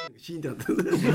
シーンってなって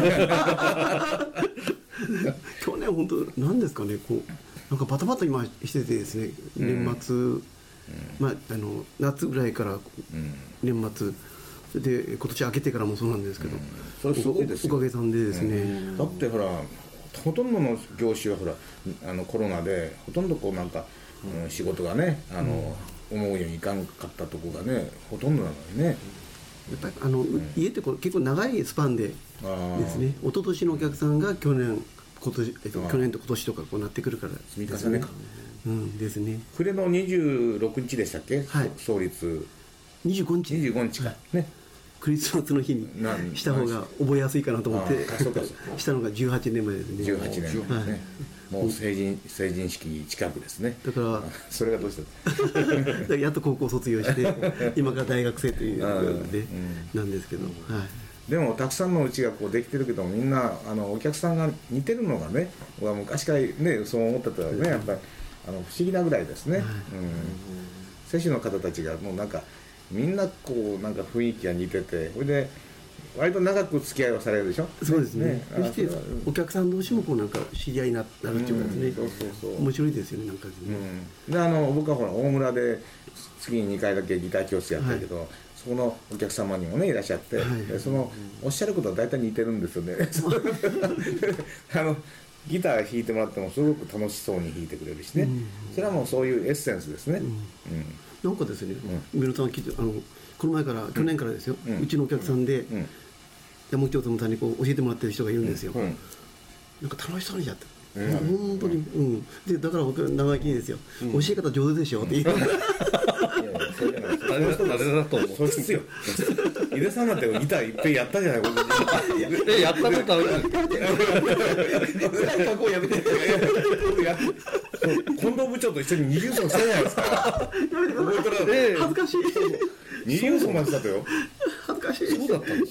去年本当なんですかね、こうなんかバタバタ今しててですね、年末、まあ、夏ぐらいから年末で今年明けてからもそうなんですけど、 それすごいですよ。 おかげさんでですね、 だってほらほとんどの業種はほらコロナでほとんどこうなんか、仕事がね思うようにいかんかったとこがねほとんどなのにね。 やっぱり家ってこう結構長いスパンでですね、一昨年のお客さんが去年去年と今年とかこうなってくるから積み重ねか、 ですね。 暮れの26日でしたっけ、 はい、 創立 25日か、ね、 クリスマスの日にした方が覚えやすいかなと思ってしたのが18年前ですね。 18年前ね、もう成人式近くですね。 だからそれがどうしただからやっと高校卒業して今から大学生というのでなんですけど、 でもたくさんのうちがこうできてるけど、みんなお客さんが似てるのがね、僕は昔からねそう思ってたらね、やっぱり不思議なぐらいですね。選手の方たちがもうなんかみんなこうなんか雰囲気が似てて、それで割と長く付き合いをされるでしょ。 そうですね。そしてお客さん同士もこうなんか知り合いになるっていうかですね、面白いですよね、なんかですね。 で僕はほら大村で月に2回だけギター教室やってるけど、そこのお客様にもねいらっしゃって、そのおっしゃることは大体似てるんですよね。ギター弾いてもらってもすごく楽しそうに弾いてくれるしね、それはもうそういうエッセンスですね。 なんかですね、三浦さん聞いてこの前から去年からですよ、うちのお客さんで山口大友さんにこう教えてもらってる人がいるんですよ。なんか楽しそうにやってる、本当に、でだから僕長生きにですよ、教え方上手でしょって言う。 誰だと思う。そうですよ。井出さんなんてギターいっぺんやったじゃない。 やったことある。 過去やめて。 近藤部長と一緒に二重奏したじゃないですか。 恥ずかしい。 二重奏までしたとよ。 恥ずかしい。 そうだったんです。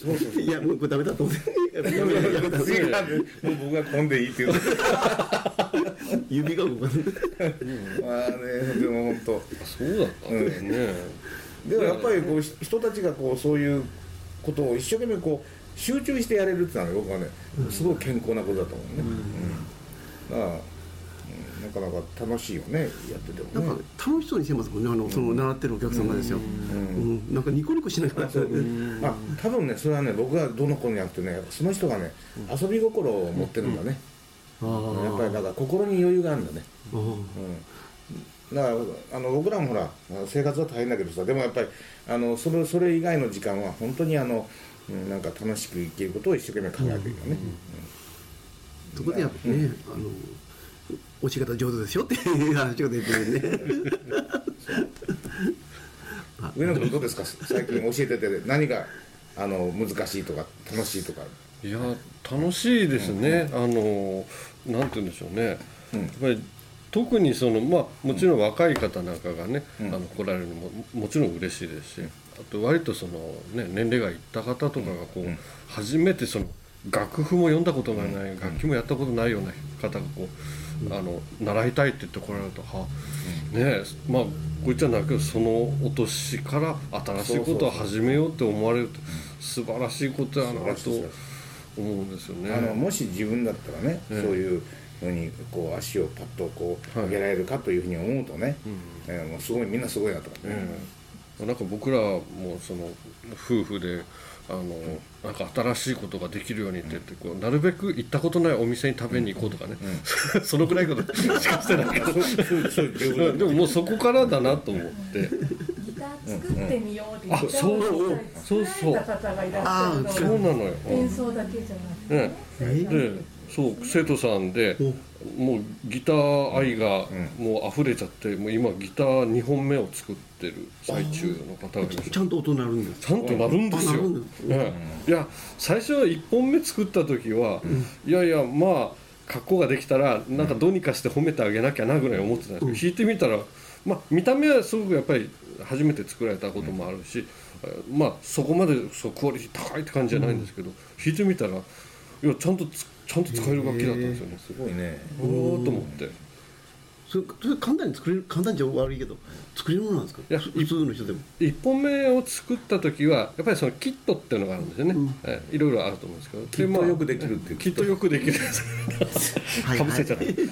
いやもうこれダメだと思って。 次がもう僕が混んでいいっていう。 指が動かない。 まあね、でも本当そうだったんですね。 でもやっぱりこう人たちがこうそういうことを一生懸命こう集中してやれるってのは僕はねすごい健康なことだと思うね。だからなかなか楽しいよね、やっててもね。 なんか楽しそうにしてますもんね、その習ってるお客さんがですよ。なんかニコニコしながら。 多分ねそれはね僕がどの子にやってね、その人がね遊び心を持ってるんだね。やっぱりなんか心に余裕があるんだね。だから僕らもほら生活は大変だけどさ、でもやっぱりそれ以外の時間は本当になんか楽しく生きることを一生懸命考えてるよね。 そこでやっぱね、教え方上手ですよっていう話が出てるね。 上野君どうですか、最近教えてて何が難しいとか楽しいとか。 いや楽しいですね。なんて言うんでしょうね、やっぱり特にもちろん若い方なんかがね、来られるのももちろん嬉しいですし、あと割と年齢がいった方とかがこう、初めて楽譜も読んだことがない、楽器もやったことないような方がこう習いたいって言って来られると、こいつはないけどそのお年から新しいことを始めようって思われると素晴らしいことやなと思うんですよね。 もし自分だったらね、そういうふうにこう足をパッとこう上げられるかというふうに思うとね、もうすごいみんなすごいなと思って、 なんか僕らも夫婦でなんか新しいことができるようにって言ってこうなるべく行ったことないお店に食べに行こうとかね、そのくらいことしかしてないけどでももうそこからだなと思ってギター作ってみようってギターをそう作られた方がいらっしゃるの。 そうなのよ。 演奏だけじゃなくて、 でそう生徒さんでもうギター愛がもう溢れちゃって、もう今ギター2本目を作ってる最中の方がいます。 ちゃんと音鳴るんです。 ちゃんと鳴るんですよ。いや最初1本目作った時は、いやいやまあ格好ができたらなんかどうにかして褒めてあげなきゃなぐらい思ってたんですけど、弾いてみたら見た目はすごくやっぱり初めて作られたこともあるし、そこまでクオリティ高いって感じじゃないんですけど、弾いてみたらいやちゃんと使える楽器だったんですよね。 すごいね。 と思って。 それ簡単に作れる、簡単じゃ悪いけど作れるものなんですか？ いや普通の人でも。 1本目を作った時はやっぱりそのキットっていうのがあるんですよね、いろいろあると思うんですけど、 きっとよくできるっていう、 きっとよくできるかぶせちゃったで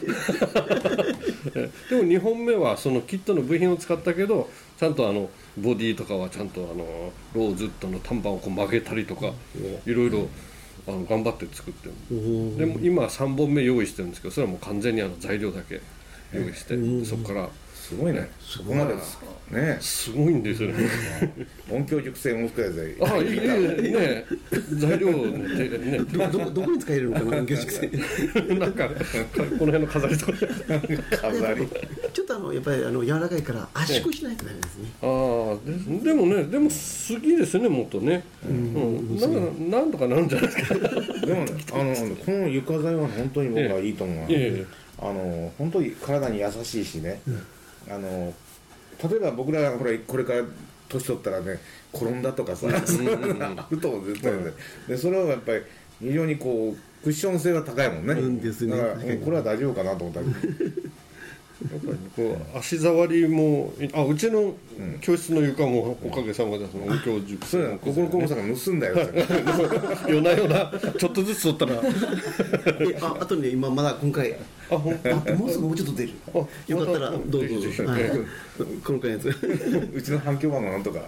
も2本目はそのキットの部品を使ったけど、ちゃんとボディとかはちゃんとローズットの短板をこう曲げたりとかいろいろ頑張って作ってる。でも今3本目用意してるんですけど、それはもう完全に材料だけ用意して、そこからすごいね、そこまでね、 すごいんですよね音響熟成も含めて、 あ、いいね、材料でねどこに使えるのかな、音響熟成なんかこの辺の飾りとか飾りちょっとやっぱり柔らかいから圧縮しないとダメですね。 ああ、でもね、でも杉ですね、もっとね、なんとかなるんじゃないですかでもね、この床材は本当に僕はいいと思う。本当に体に優しいしね、例えば僕らがこれから年取ったらね、転んだとかさ、あると思うんですよね。でそれはやっぱり非常にこうクッション性が高いもんね。だからこれは大丈夫かなと思ったけど。 やっぱりこう足触りもうちの教室の床もおかげさまでその音響塾そうや、ここのコンさんが盗んだよ夜な夜なちょっとずつ取ったらあとね、今まだ今回もうすぐもうちょっと出る。よかったらどうぞこの回のやつうちの反響版のなんとか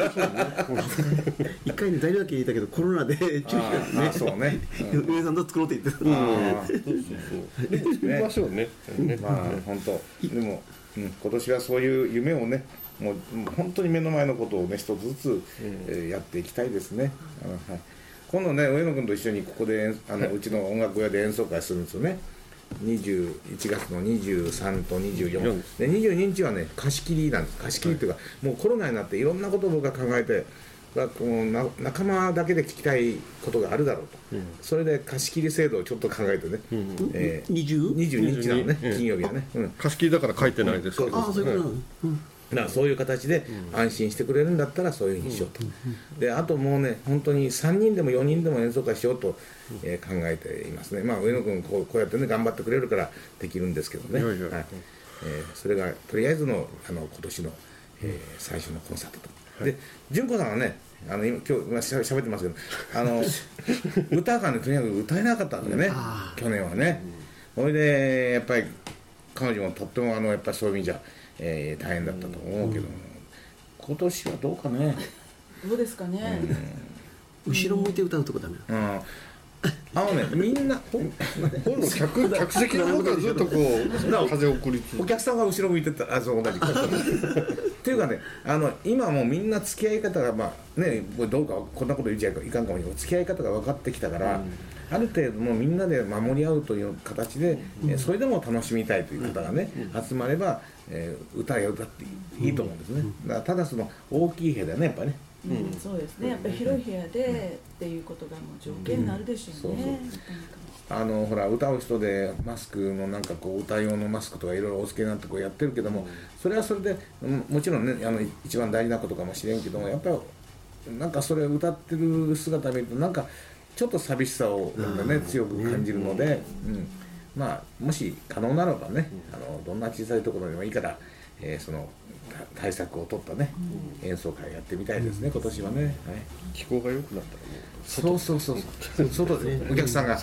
一回ね材料だけ入れたけどコロナで中止ね。 そうね、 上さんと作ろうって言ってそう作りましょうね。 まあ本当でも今年はそういう夢をね、もう本当に目の前のことをね一つずつやっていきたいですね。今度ね、上野君と一緒にここでうちの音楽屋で演奏会するんですよね。1月の23と24で、22日はね貸し切りなんです。貸し切りっていうか、もうコロナになっていろんなことを僕が考えて、仲間だけで聞きたいことがあるだろうと、それで貸し切り制度をちょっと考えてね、22日なのね、金曜日はね、 貸し切りだから書いてないですけど、 そういうことなの。 そういう形で安心してくれるんだったらそういうふうにしようと。であともうね、本当に3人でも4人でも演奏会しようと、考えていますね。上野君こうやってね頑張ってくれるからできるんですけどね。それがとりあえずの今年の、最初のコンサートと。で純子さんはね、今日しゃべってますけど、歌がねとにかく歌えなかったんだよね、去年はね。それでやっぱり彼女もとってもやっぱりそういう意味じゃ大変だったと思うけど、今年はどうかね。 どうですかね。 後ろ向いて歌うとこダメ。 みんな今度客席の方がずっとこう風を送りつつ、 お客さんが後ろ向いてた、そう同じっていうかね、今もうみんな付き合い方がどうかこんなこと言っちゃいかんかもしれない、付き合い方が分かってきたから、ある程度もうみんなで守り合うという形で、それでも楽しみたいという方がね、集まれば、歌っていいと思うんですね。だからただその大きい部屋だよね、やっぱりね。 そうですね、やっぱり広い部屋でっていうことがもう条件になるでしょうね。 ほら歌う人でマスクのなんかこう歌用のマスクとかいろいろお付けになってこうやってるけども、それはそれでもちろんね一番大事なことかもしれんけども、やっぱりなんかそれ歌ってる姿見るとなんかちょっと寂しさをなんかね強く感じるので、もし可能ならばね、どんな小さいところでもいいから、その対策を取ったね、演奏会やってみたいですね、今年はね。 気候が良くなったらそう外でお客さんが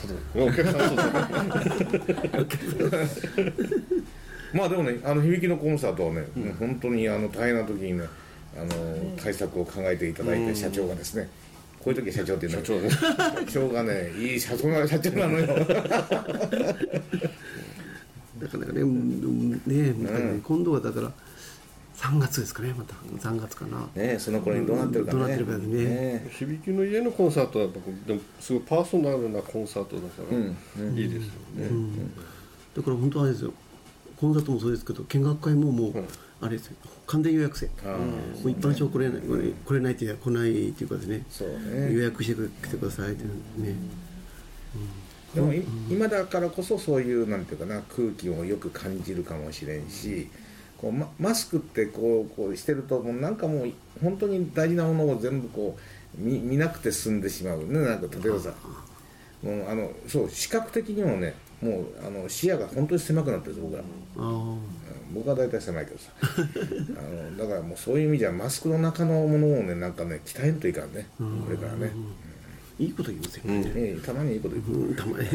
まあでもね、響きのコンサートはね、本当に大変な時にね対策を考えていただいて、社長がですね、こういう時社長っていうのは社長がね、いい社長なのよなかなかね、今度はだから3月ですかね、また3月かな。 その頃にどうなってるかね。 どうなってるかね。 響きの家のコンサートはでもすごいパーソナルなコンサートだからいいですよね。 だから本当はあれですよ。コンサートもそうですけど、見学会ももうあれですよ。完全予約制。もう一般の人来れないって来ないっていうかですね。予約して来てくださいってね。 でも今だからこそそういうなんていうかな、空気をよく感じるかもしれんし、マスクってこうしてるともうなんかもう本当に大事なものを全部こう見なくて済んでしまうね。なんか例えばさ、 そう視覚的にもねもう視野が本当に狭くなってるんです僕ら。僕は大体狭いけどさだからもうそういう意味じゃマスクの中のものをねなんかね鍛えんといかんねこれからね。 いいこと言いますよね。 たまにいいこと言う。 たまに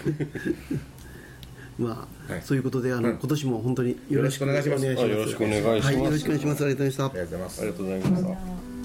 まあそういうことで今年も本当によろしくお願いします。 よろしくお願いします。 よろしくお願いします。ありがとうございました。 ありがとうございます。 ありがとうございました。